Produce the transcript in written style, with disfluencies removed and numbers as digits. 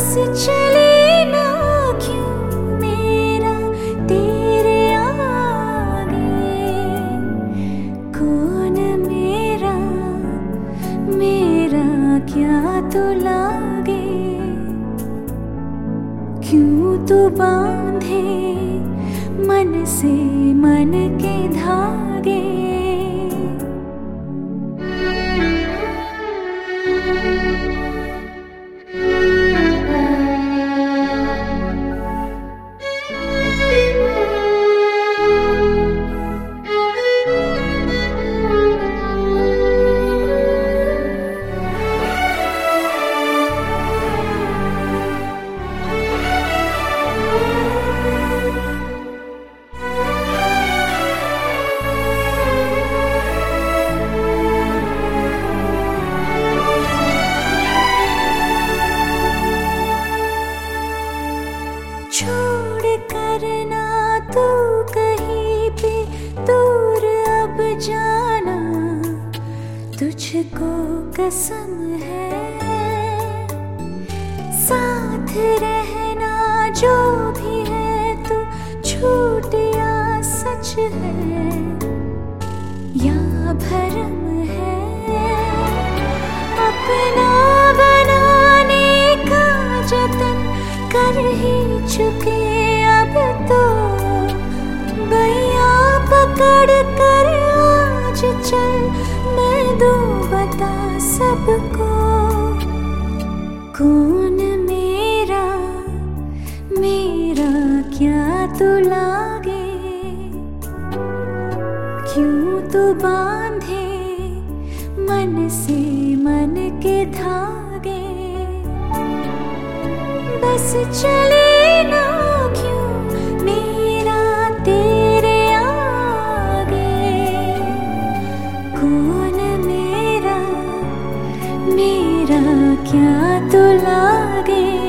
चले ना क्यों मेरा तेरे आगे। कौन मेरा मेरा क्या तो लागे। क्यों तू बांधे मन से मन के धागे। छोड़ करना तू कहीं पे दूर अब जाना, तुझको कसम है। साथ रहना जो भी है तू झूठ या सच है या भरम है। अपना बनाने का जतन कर ही चुके अब तो। बैया पकड़ कर आज चल मैं दूं बता सबको। कौन मेरा मेरा क्या तो लागे। क्यों तू बांधे मन से मन के धागे। बस चले ना क्यों मेरा तेरे आगे। कौन मेरा मेरा क्या तो लागे।